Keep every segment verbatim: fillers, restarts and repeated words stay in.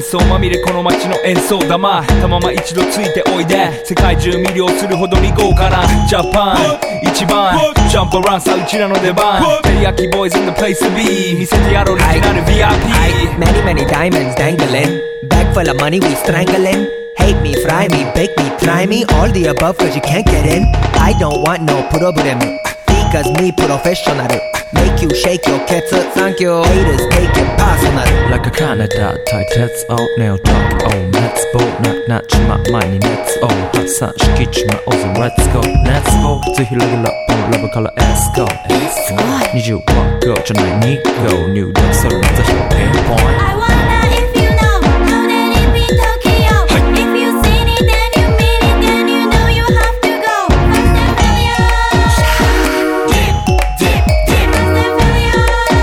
想まみれこの街の演奏玉たまま一度ついておいで世界中魅了するほどに豪華なジャパン一番ジャンプアランさうちらの出番テリヤキボーイズ in the place to be 見せてやろうオリジナル ブイアイピー Many many diamonds dangling Bag full of money we strangling Hate me, fry me, bake me, try me All the above cause you can't get in I don't want no problem Because me professional Make you shake your cats Thank you Haters take it personal Like a Canada タイ鉄をネオトークを熱望ななっちま前に熱を発散しきちまおうぜ Let's go Let's go ずひらぎラップのラブから Let's go Let's go にじゅうはち go じゃないに go 入力するの座標 Pinpoint I wonder if you know How did it be Tokyo If you seen it then you mean it Then you know you have to go First and failure Dip, dip, dip First and failure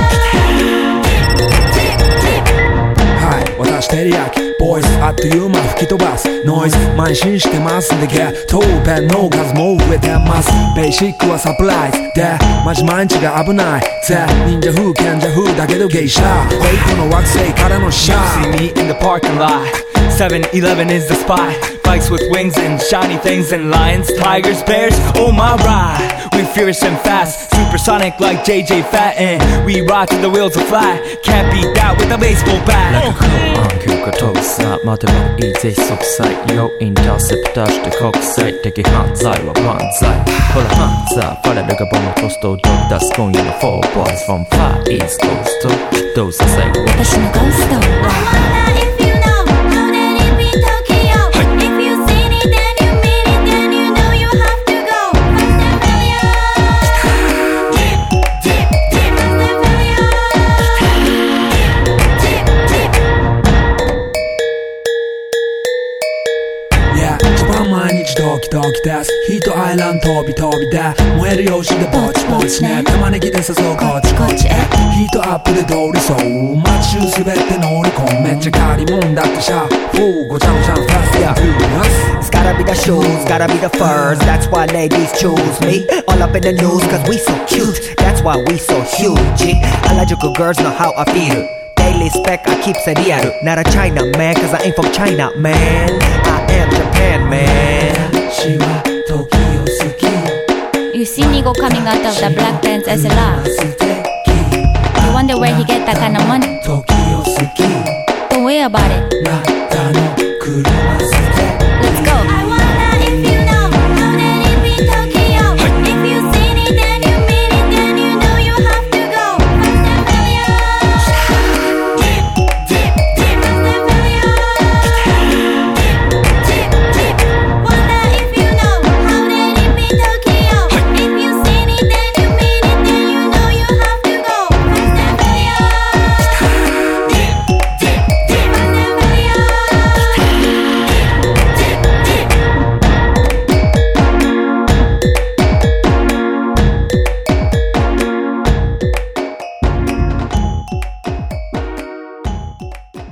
Dip, dip, dip はい私テリヤキボイスあっという間吹き飛ばすノイズ慢心してますんでゲットペンの数も増えてますベーシックはサプライズでマジ毎日が危ないぜ忍者風賢者風だけど芸者フェイクの惑星からのシャ See me in the parking lot seven eleven is the spot Bikes with wings and shiny things and lions, tigers, bears, oh my ride We fierce and fast, supersonic like J J Fat And we ride till the wheels are flat Can't beat that with a baseball bat Like a cool on 急化飛ぶさ待てばいいぜ即歳よインターセプターして国際的犯罪は万歳ほらハンザーファレルがボムトストをドッ出す今夜の four boys from Far East Coast どうさせ私のゴースト I wonder if you know How did it be Tokyo If you seen it then you mean it Then you know you have to go First and failure Dip, dip, dip First and failure Dip, dip, dip Yeah 一番毎日ドキドキですヒートアイランド飛び飛びで燃えるよしでぼちぼちね玉ねぎで誘うこっちこっちへヒートアップで通りそう街中すべて乗り込むめっちゃ借りもんだってシャフーごちゃごちゃファストやフー It's gotta be the shoes, gotta be the furs That's why ladies choose me All up in the news cause we so cute That's why we so huge Harajuku girls know how I feel Daily spec I keep it real Not a China man cause I ain't from China man I am Japan man 私は時を好き You see Nigo coming out of the black pants as a laugh 素敵 You wonder where he get that kind of money 時を好き Don't worry about it な